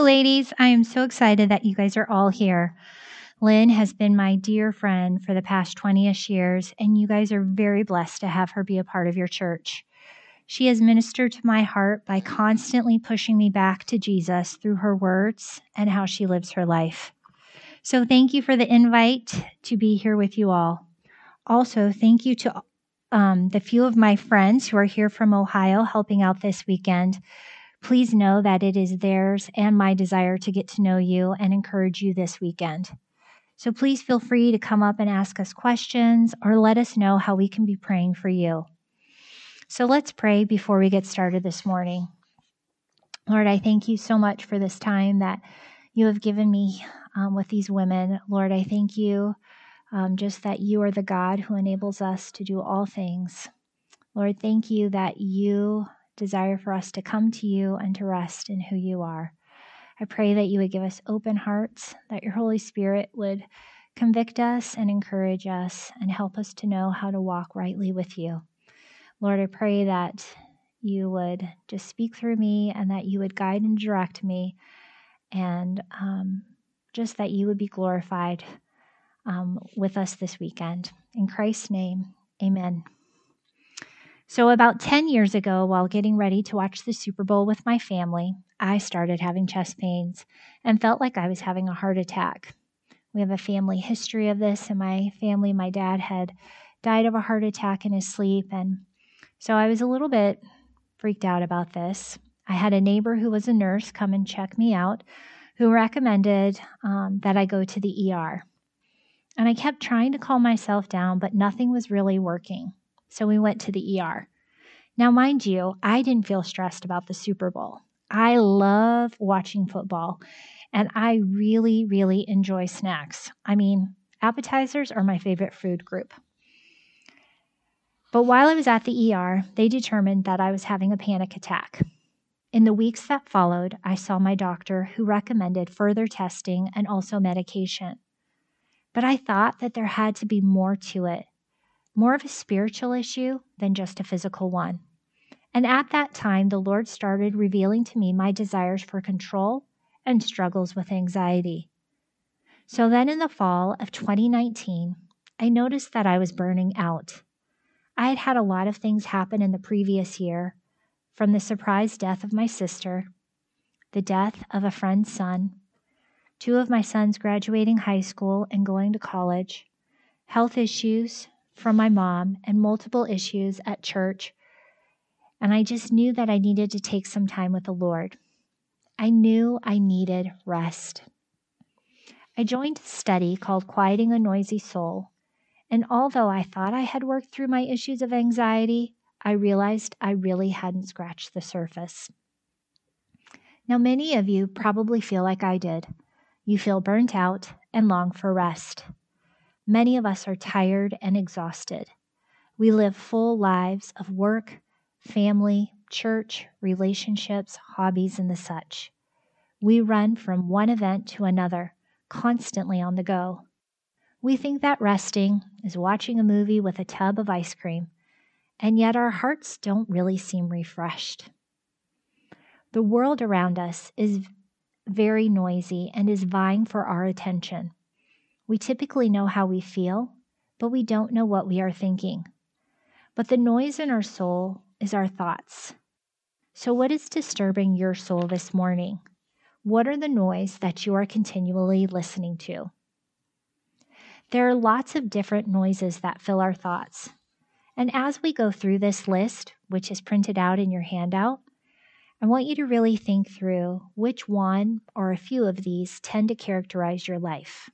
ladies. I am so excited that you guys are all here. Lynn has been my dear friend for the past 20-ish years, and you guys are very blessed to have her be a part of your church. She has ministered to my heart by constantly pushing me back to Jesus through her words and how she lives her life. So thank you for the invite to be here with you all. Also, thank you to the few of my friends who are here from Ohio helping out this weekend. Please know that it is theirs and my desire to get to know you and encourage you this weekend. So please feel free to come up and ask us questions or let us know how we can be praying for you. So let's pray before we get started this morning. Lord, I thank you so much for this time that you have given me with these women. Lord, I thank you just that you are the God who enables us to do all things. Lord, thank you that you desire for us to come to you and to rest in who you are. I pray that you would give us open hearts, that your Holy Spirit would convict us and encourage us and help us to know how to walk rightly with you. Lord, I pray that you would just speak through me and that you would guide and direct me and just that you would be glorified with us this weekend. In Christ's name, amen. So about 10 years ago, while getting ready to watch the Super Bowl with my family, I started having chest pains and felt like I was having a heart attack. We have a family history of this in my family. My dad had died of a heart attack in his sleep, and so I was a little bit freaked out about this. I had a neighbor who was a nurse come and check me out, who recommended that I go to the ER. And I kept trying to calm myself down, but nothing was really working. So we went to the ER. Now, mind you, I didn't feel stressed about the Super Bowl. I love watching football, and I really, really enjoy snacks. I mean, appetizers are my favorite food group. But while I was at the ER, they determined that I was having a panic attack. In the weeks that followed, I saw my doctor who recommended further testing and also medication. But I thought that there had to be more to it. More of a spiritual issue than just a physical one. And at that time, the Lord started revealing to me my desires for control and struggles with anxiety. So then in the fall of 2019, I noticed that I was burning out. I had had a lot of things happen in the previous year, from the surprise death of my sister, the death of a friend's son, 2 of my sons graduating high school and going to college, health issues from my mom, and multiple issues at church. And I just knew that I needed to take some time with the Lord. I knew I needed rest. I joined a study called Quieting a Noisy Soul. And although I thought I had worked through my issues of anxiety, I realized I really hadn't scratched the surface. Now, many of you probably feel like I did. You feel burnt out and long for rest. Many of us are tired and exhausted. We live full lives of work, family, church, relationships, hobbies, and the such. We run from one event to another, constantly on the go. We think that resting is watching a movie with a tub of ice cream, and yet our hearts don't really seem refreshed. The world around us is very noisy and is vying for our attention. We typically know how we feel, but we don't know what we are thinking. But the noise in our soul is our thoughts. So what is disturbing your soul this morning? What are the noise that you are continually listening to? There are lots of different noises that fill our thoughts. And as we go through this list, which is printed out in your handout, I want you to really think through which one or a few of these tend to characterize your life.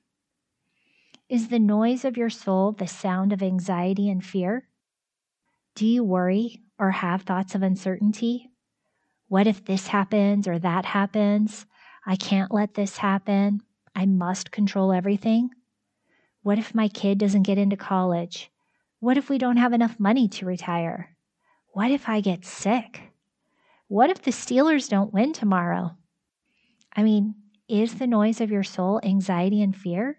Is the noise of your soul the sound of anxiety and fear? Do you worry or have thoughts of uncertainty? What if this happens or that happens? I can't let this happen. I must control everything. What if my kid doesn't get into college? What if we don't have enough money to retire? What if I get sick? What if the Steelers don't win tomorrow? I mean, is the noise of your soul anxiety and fear?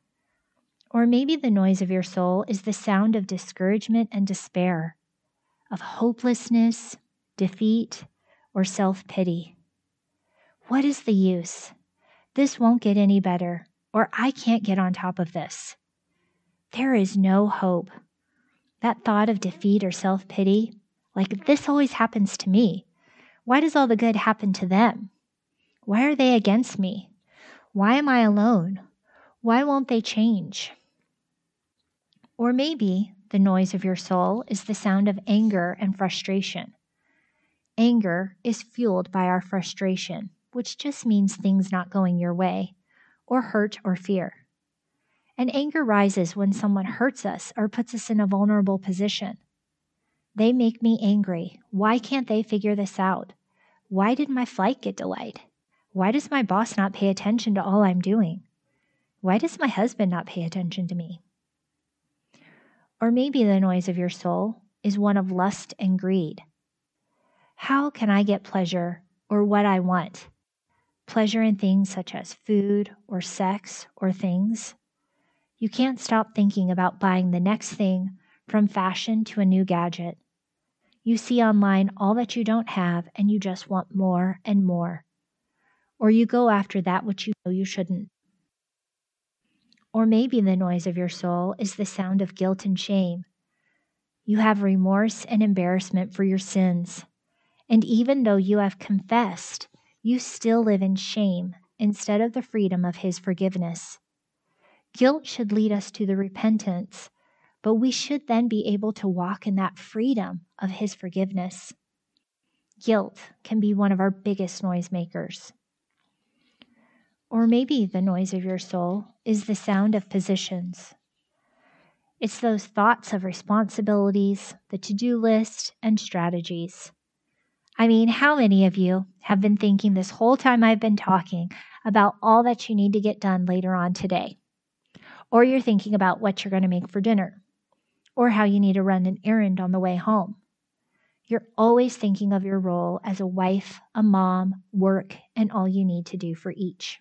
Or maybe the noise of your soul is the sound of discouragement and despair, of hopelessness, defeat, or self-pity. What is the use? This won't get any better, or I can't get on top of this. There is no hope. That thought of defeat or self-pity, like this always happens to me. Why does all the good happen to them? Why are they against me? Why am I alone? Why won't they change? Or maybe the noise of your soul is the sound of anger and frustration. Anger is fueled by our frustration, which just means things not going your way, or hurt or fear. And anger rises when someone hurts us or puts us in a vulnerable position. They make me angry. Why can't they figure this out? Why did my flight get delayed? Why does my boss not pay attention to all I'm doing? Why does my husband not pay attention to me? Or maybe the noise of your soul is one of lust and greed. How can I get pleasure or what I want? Pleasure in things such as food or sex or things. You can't stop thinking about buying the next thing, from fashion to a new gadget. You see online all that you don't have and you just want more and more. Or you go after that which you know you shouldn't. Or maybe the noise of your soul is the sound of guilt and shame. You have remorse and embarrassment for your sins. And even though you have confessed, you still live in shame instead of the freedom of His forgiveness. Guilt should lead us to the repentance, but we should then be able to walk in that freedom of His forgiveness. Guilt can be one of our biggest noisemakers. Or maybe the noise of your soul is the sound of positions. It's those thoughts of responsibilities, the to-do list, and strategies. I mean, how many of you have been thinking this whole time I've been talking about all that you need to get done later on today? Or you're thinking about what you're going to make for dinner, or how you need to run an errand on the way home. You're always thinking of your role as a wife, a mom, work, and all you need to do for each.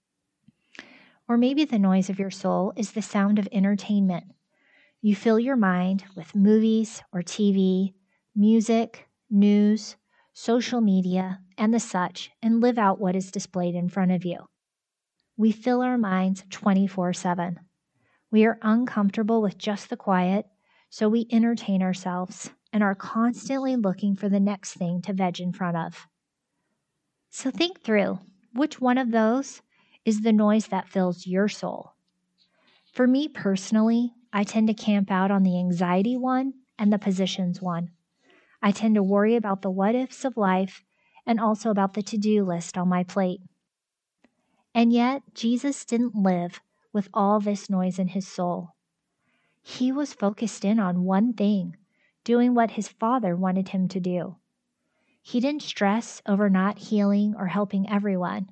Or maybe the noise of your soul is the sound of entertainment. You fill your mind with movies or TV, music, news, social media, and the such, and live out what is displayed in front of you. We fill our minds 24/7. We are uncomfortable with just the quiet, so we entertain ourselves and are constantly looking for the next thing to veg in front of. So think through, which one of those is the noise that fills your soul? For me personally, I tend to camp out on the anxiety one and the positions one. I tend to worry about the what-ifs of life and also about the to-do list on my plate. And yet, Jesus didn't live with all this noise in His soul. He was focused in on one thing, doing what His Father wanted Him to do. He didn't stress over not healing or helping everyone.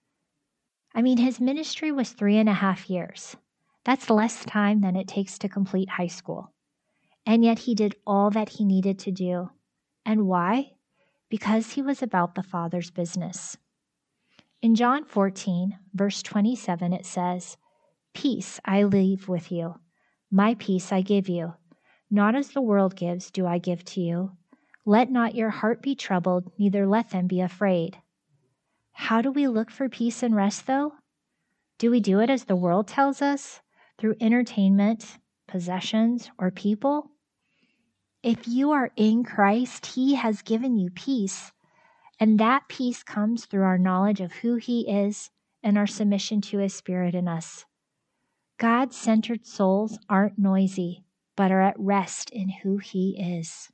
I mean, His ministry was 3.5 years. That's less time than it takes to complete high school. And yet He did all that He needed to do. And why? Because He was about the Father's business. In John 14, verse 27, it says, "Peace I leave with you. My peace I give you. Not as the world gives do I give to you. Let not your heart be troubled, neither let them be afraid." How do we look for peace and rest, though? Do we do it as the world tells us, through entertainment, possessions, or people? If you are in Christ, He has given you peace. And that peace comes through our knowledge of who He is and our submission to His Spirit in us. God-centered souls aren't noisy, but are at rest in who He is.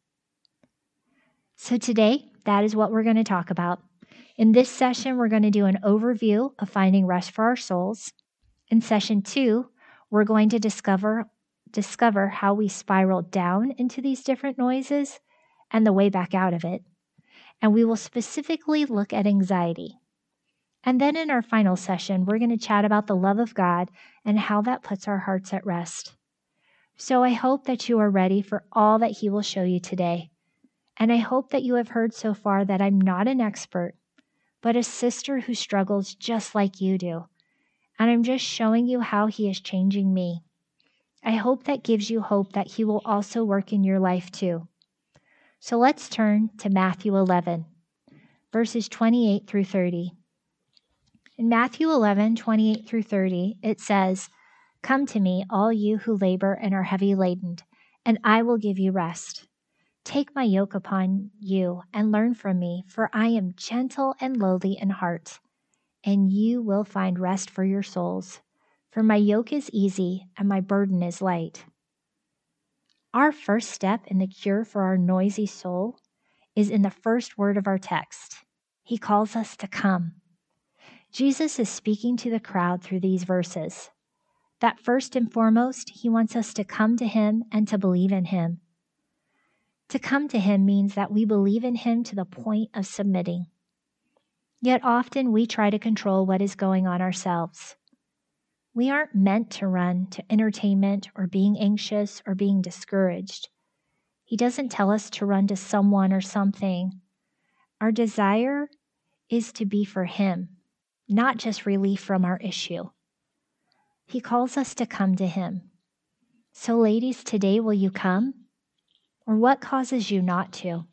So today, that is what we're going to talk about. In this session, we're going to do an overview of finding rest for our souls. In session 2, we're going to discover how we spiral down into these different noises and the way back out of it. And we will specifically look at anxiety. And then in our final session, we're going to chat about the love of God and how that puts our hearts at rest. So I hope that you are ready for all that He will show you today. And I hope that you have heard so far that I'm not an expert, but a sister who struggles just like you do. And I'm just showing you how He is changing me. I hope that gives you hope that He will also work in your life too. So let's turn to Matthew 11, verses 28 through 30. In Matthew 11:28 through 30, it says, "Come to me, all you who labor and are heavy laden, and I will give you rest. Take my yoke upon you and learn from me, for I am gentle and lowly in heart, and you will find rest for your souls. For my yoke is easy and my burden is light." Our first step in the cure for our noisy soul is in the first word of our text. He calls us to come. Jesus is speaking to the crowd through these verses. That first and foremost, he wants us to come to him and to believe in him. To come to him means that we believe in him to the point of submitting. Yet often we try to control what is going on ourselves. We aren't meant to run to entertainment or being anxious or being discouraged. He doesn't tell us to run to someone or something. Our desire is to be for him, not just relief from our issue. He calls us to come to him. So ladies, today will you come? Or what causes you not to?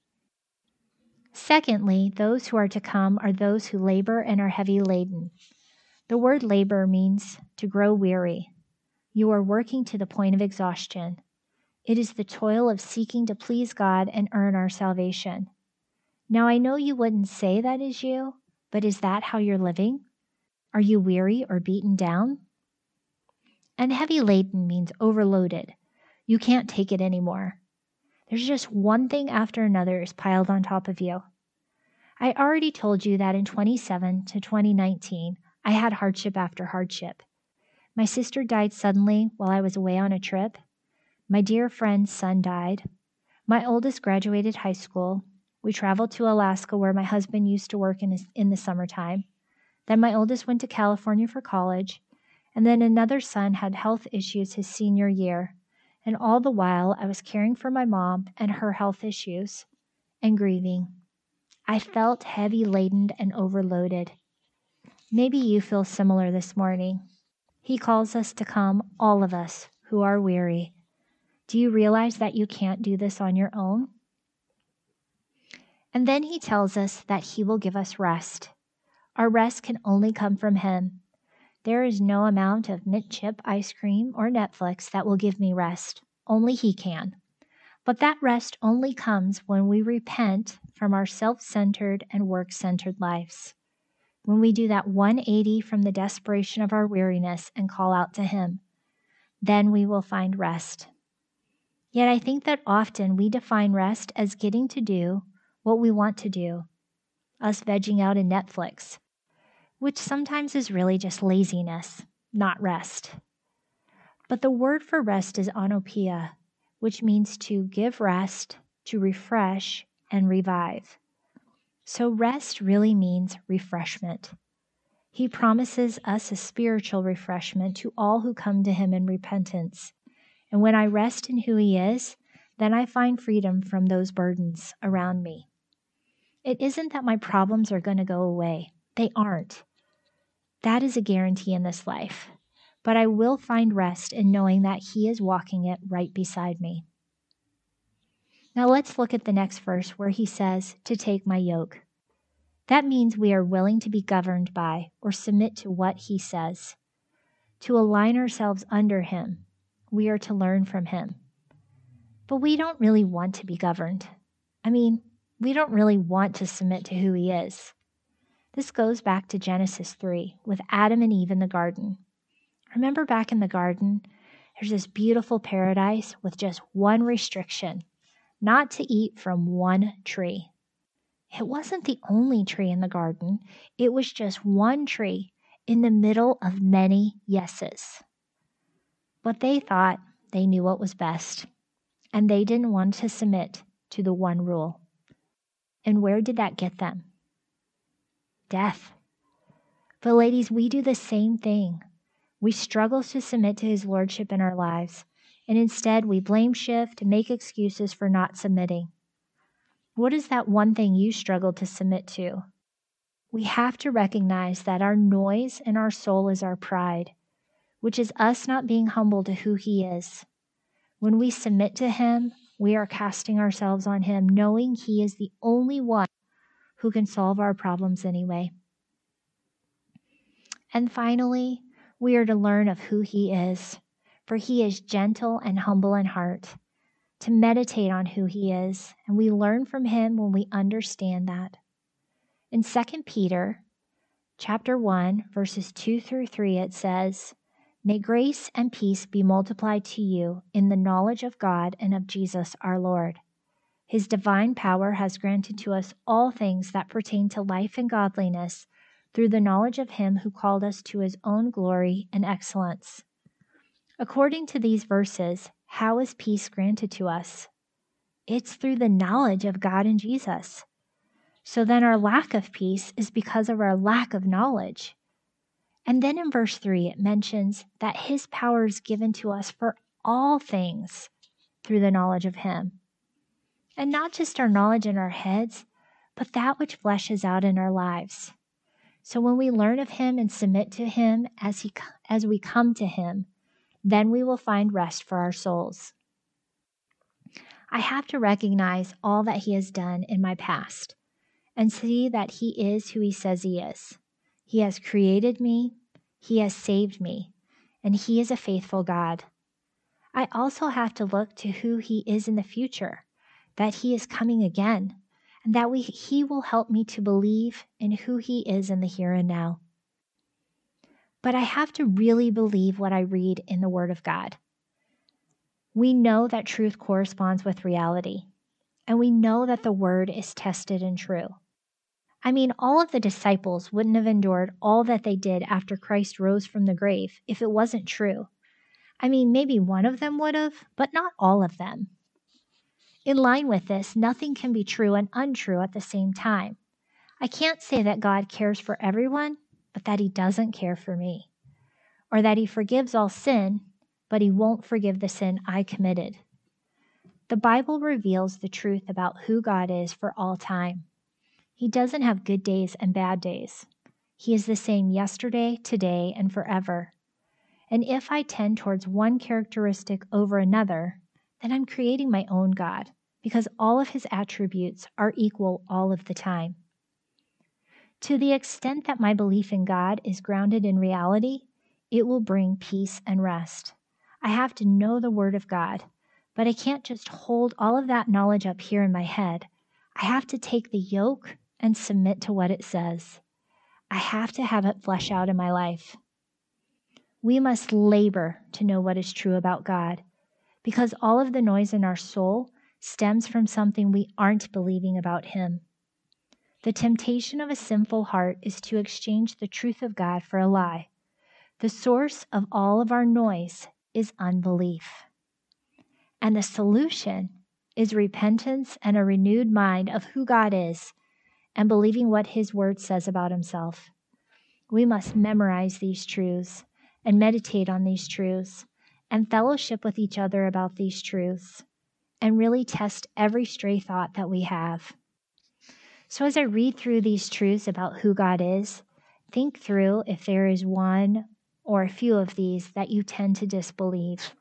Secondly, those who are to come are those who labor and are heavy laden. The word labor means to grow weary. You are working to the point of exhaustion. It is the toil of seeking to please God and earn our salvation. Now, I know you wouldn't say that is you, but is that how you're living? Are you weary or beaten down? And heavy laden means overloaded. You can't take it anymore. There's just one thing after another is piled on top of you. I already told you that in 2017 to 2019, I had hardship after hardship. My sister died suddenly while I was away on a trip. My dear friend's son died. My oldest graduated high school. We traveled to Alaska where my husband used to work in the summertime. Then my oldest went to California for college. And then another son had health issues his senior year. And all the while, I was caring for my mom and her health issues and grieving. I felt heavy laden and overloaded. Maybe you feel similar this morning. He calls us to come, all of us who are weary. Do you realize that you can't do this on your own? And then he tells us that he will give us rest. Our rest can only come from him. There is no amount of mint chip ice cream or Netflix that will give me rest. Only he can. But that rest only comes when we repent from our self-centered and work-centered lives. When we do that 180 from the desperation of our weariness and call out to him, then we will find rest. Yet I think that often we define rest as getting to do what we want to do, us vegging out in Netflix, which sometimes is really just laziness, not rest. But the word for rest is anopeia, which means to give rest, to refresh, and revive. So rest really means refreshment. He promises us a spiritual refreshment to all who come to him in repentance. And when I rest in who he is, then I find freedom from those burdens around me. It isn't that my problems are going to go away. They aren't. That is a guarantee in this life. But I will find rest in knowing that he is walking it right beside me. Now let's look at the next verse where he says, to take my yoke. That means we are willing to be governed by or submit to what he says. To align ourselves under him, we are to learn from him. But we don't really want to be governed. We don't really want to submit to who he is. This goes back to Genesis 3 with Adam and Eve in the garden. Remember back in the garden, there's this beautiful paradise with just one restriction, not to eat from one tree. It wasn't the only tree in the garden. It was just one tree in the middle of many yeses. But they thought they knew what was best, and they didn't want to submit to the one rule. And where did that get them? Death. But ladies, we do the same thing. We struggle to submit to his lordship in our lives, and instead we blame shift and make excuses for not submitting. What is that one thing you struggle to submit to? We have to recognize that our noise in our soul is our pride, which is us not being humble to who he is. When we submit to him, we are casting ourselves on him, knowing he is the only one who can solve our problems anyway. And finally, we are to learn of who he is, for he is gentle and humble in heart, to meditate on who he is, and we learn from him when we understand that. In 2 Peter chapter 1, verses 2 through 3, it says, "May grace and peace be multiplied to you in the knowledge of God and of Jesus our Lord. His divine power has granted to us all things that pertain to life and godliness through the knowledge of him who called us to his own glory and excellence." According to these verses, how is peace granted to us? It's through the knowledge of God and Jesus. So then our lack of peace is because of our lack of knowledge. And then in verse 3, it mentions that his power is given to us for all things through the knowledge of him. And not just our knowledge in our heads, but that which fleshes out in our lives. So when we learn of him and submit to him as we come to him, then we will find rest for our souls. I have to recognize all that he has done in my past and see that he is who he says he is. He has created me, he has saved me, and he is a faithful God. I also have to look to who he is in the future, that he is coming again, and that he will help me to believe in who he is in the here and now. But I have to really believe what I read in the Word of God. We know that truth corresponds with reality, and we know that the Word is tested and true. I mean, all of the disciples wouldn't have endured all that they did after Christ rose from the grave if it wasn't true. I mean, maybe one of them would have, but not all of them. In line with this, nothing can be true and untrue at the same time. I can't say that God cares for everyone, but that he doesn't care for me. Or that he forgives all sin, but he won't forgive the sin I committed. The Bible reveals the truth about who God is for all time. He doesn't have good days and bad days. He is the same yesterday, today, and forever. And if I tend towards one characteristic over another, then I'm creating my own God, because all of his attributes are equal all of the time. To the extent that my belief in God is grounded in reality, it will bring peace and rest. I have to know the Word of God, but I can't just hold all of that knowledge up here in my head. I have to take the yoke and submit to what it says. I have to have it flesh out in my life. We must labor to know what is true about God, because all of the noise in our soul stems from something we aren't believing about him. The temptation of a sinful heart is to exchange the truth of God for a lie. The source of all of our noise is unbelief. And the solution is repentance and a renewed mind of who God is and believing what his word says about himself. We must memorize these truths and meditate on these truths and fellowship with each other about these truths and really test every stray thought that we have. So as I read through these truths about who God is, think through if there is one or a few of these that you tend to disbelieve.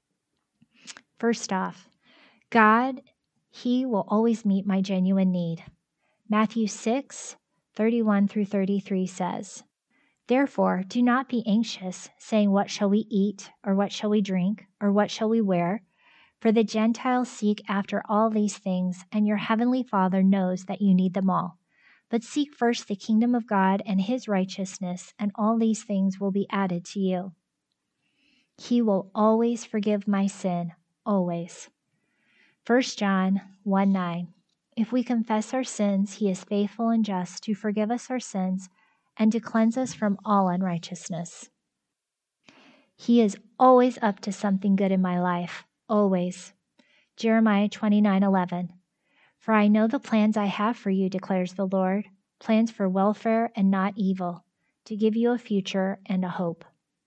First off, God, he will always meet my genuine need. Matthew 6:31 through 33 says, "Therefore, do not be anxious, saying, 'What shall we eat? Or what shall we drink? Or what shall we wear?' For the Gentiles seek after all these things, and your heavenly Father knows that you need them all. But seek first the kingdom of God and his righteousness, and all these things will be added to you." He will always forgive my sin, always. 1 John 1:9. If we confess our sins, he is faithful and just to forgive us our sins and to cleanse us from all unrighteousness. He is always up to something good in my life, always. Jeremiah 29:11. For I know the plans I have for you, declares the Lord, plans for welfare and not evil, to give you a future and a hope.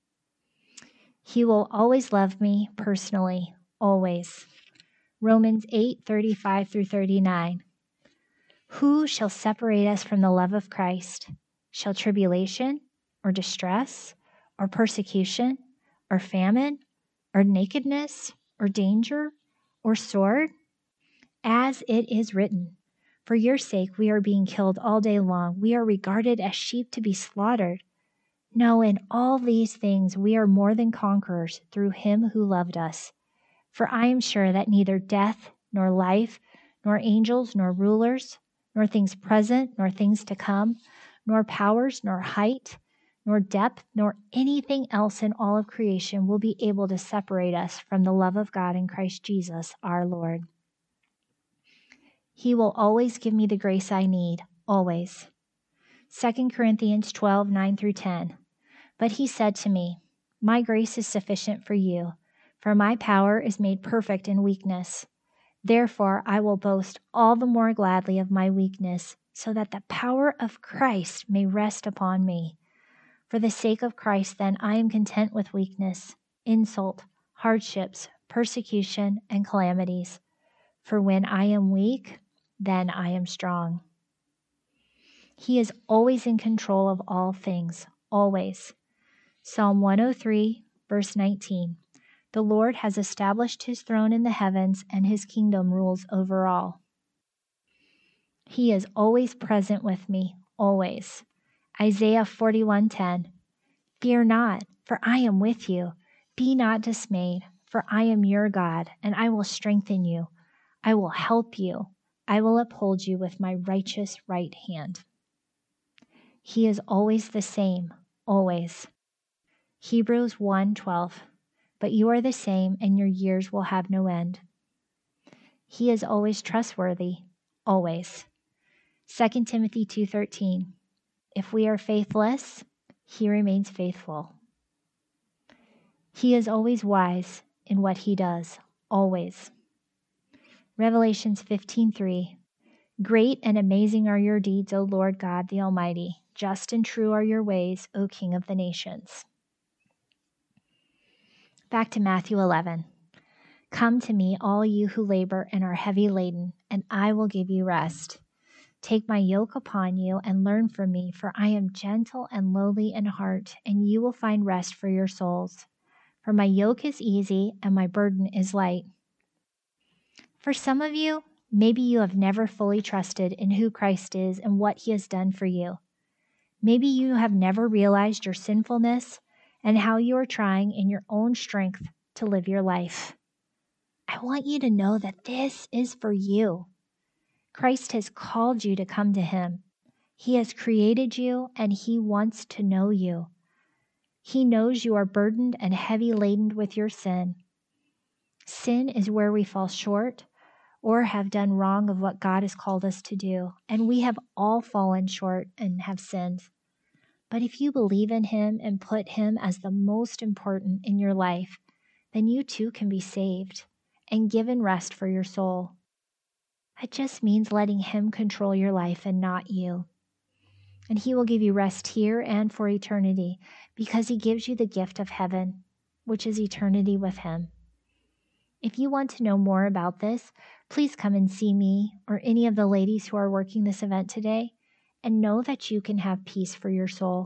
He will always love me personally, always. Romans 8:35 through 39. Who shall separate us from the love of Christ? Shall tribulation, or distress, or persecution, or famine, or nakedness, or danger, or sword? As it is written, for your sake we are being killed all day long. We are regarded as sheep to be slaughtered. No, in all these things we are more than conquerors through him who loved us. For I am sure that neither death, nor life, nor angels, nor rulers, nor things present, nor things to come, nor powers, nor height, nor depth, nor anything else in all of creation will be able to separate us from the love of God in Christ Jesus our Lord. He will always give me the grace I need, always. 2 Corinthians 12, 9 through 10. But he said to me, My grace is sufficient for you, for my power is made perfect in weakness. Therefore, I will boast all the more gladly of my weakness, so that the power of Christ may rest upon me. For the sake of Christ, then, I am content with weakness, insult, hardships, persecution, and calamities. For when I am weak, then I am strong. He is always in control of all things, always. Psalm 103, verse 19. The Lord has established his throne in the heavens, and his kingdom rules over all. He is always present with me, always. Isaiah 41:10. Fear not, for I am with you. Be not dismayed, for I am your God, and I will strengthen you. I will help you. I will uphold you with my righteous right hand. He is always the same, always. Hebrews 1:12. But you are the same, and your years will have no end. He is always trustworthy, always. 2 Timothy 2:13. If we are faithless, he remains faithful. He is always wise in what he does, always. Revelations 15:3. Great and amazing are your deeds, O Lord God the Almighty. Just and true are your ways, O King of the nations. Back to Matthew 11. Come to me, all you who labor and are heavy laden, and I will give you rest. Take my yoke upon you and learn from me, for I am gentle and lowly in heart, and you will find rest for your souls. For my yoke is easy and my burden is light. For some of you, maybe you have never fully trusted in who Christ is and what he has done for you. Maybe you have never realized your sinfulness and how you are trying in your own strength to live your life. I want you to know that this is for you. Christ has called you to come to him. He has created you, and he wants to know you. He knows you are burdened and heavy laden with your sin. Sin is where we fall short or have done wrong of what God has called us to do, and we have all fallen short and have sinned. But if you believe in him and put him as the most important in your life, then you too can be saved and given rest for your soul. It just means letting him control your life and not you. And he will give you rest here and for eternity because he gives you the gift of heaven, which is eternity with him. If you want to know more about this, please come and see me or any of the ladies who are working this event today and know that you can have peace for your soul.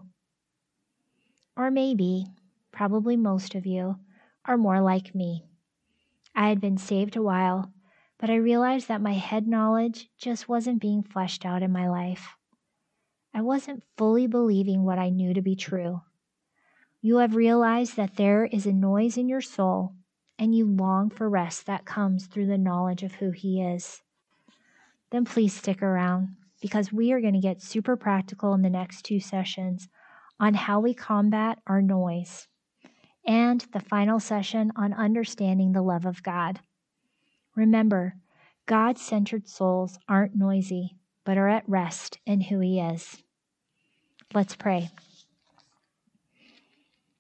Or maybe, probably most of you, are more like me. I had been saved a while, but I realized that my head knowledge just wasn't being fleshed out in my life. I wasn't fully believing what I knew to be true. You have realized that there is a noise in your soul, and you long for rest that comes through the knowledge of who he is. Then please stick around, because we are going to get super practical in the next 2 sessions on how we combat our noise, and the final session on understanding the love of God. Remember, God-centered souls aren't noisy, but are at rest in who he is. Let's pray.